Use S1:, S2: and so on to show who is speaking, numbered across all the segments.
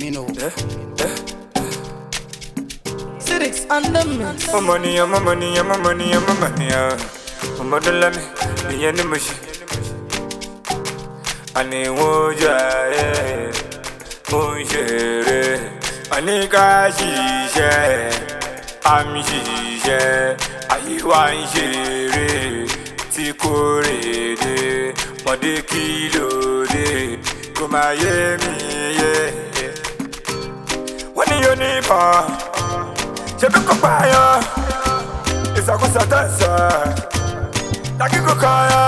S1: know. Sirix and the mix.
S2: My money, my money, my money, my money. My mother let me be in the machine. I need water, monjere. I need gashisha. I'm shisha. I want shire. Tikore de, mode kilo de. Kuma ye mi. When you need je peux comparer, et ça qu'on s'attend ça. T'as qui cocaïne?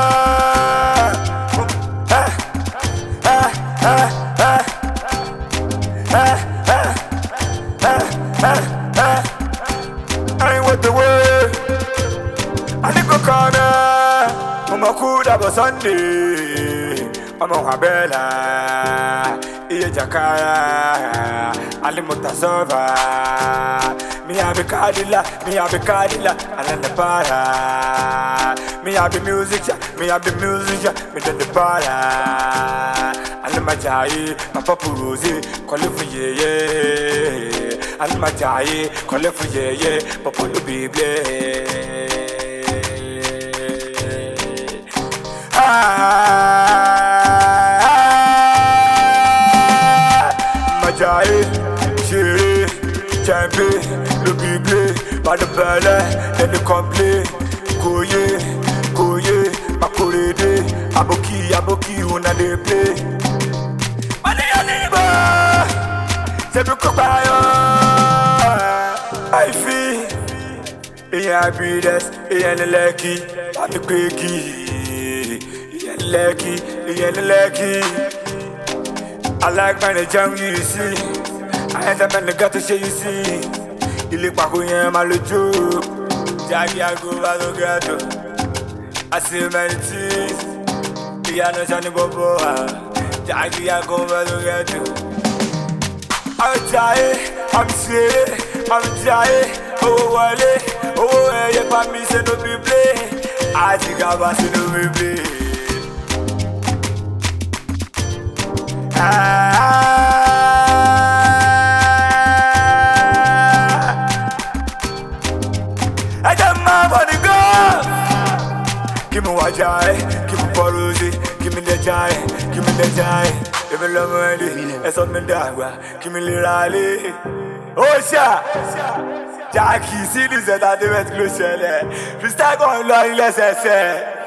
S2: I ain't with the way. I need cocaïne. On m'a coupé d'abord Sunday. I'm on bella. Iye jakaya. Ali mutasova. Me have a Cadillac, and the para. Me have the music, me have the music, me then the para. And my jai, my papa rosy, call it for ye. And my jai, call it for ye, papa the baby. My jai, chérie, champion. Le biblé, pas de balai, then the complet. Koye, ma correde, aboki, on a des play. C'est le copain. I feel, il y a happiness, il y a le lucky, pas de quickie. Il y a le lucky. I like my jam, you see. I ain't the got to show you see. Il est pas connu mal le jour. Jackie a go à l'ogato. I see many things. Il y a no Johnny Bobo. Jackie a go à l'ogato. I'm tired, I'm serious, I'm tired. Oh, wale, oh, y'a pas mis c'est no biblé. I think I was in no biblé. I got my money go. Give me what jai, give me porosi, give me the jai, give me the jai. Give me the money, it's on me dagwa, give me the rally. Oh sha, Jackie, see this that they went close. Just start going long, let's say.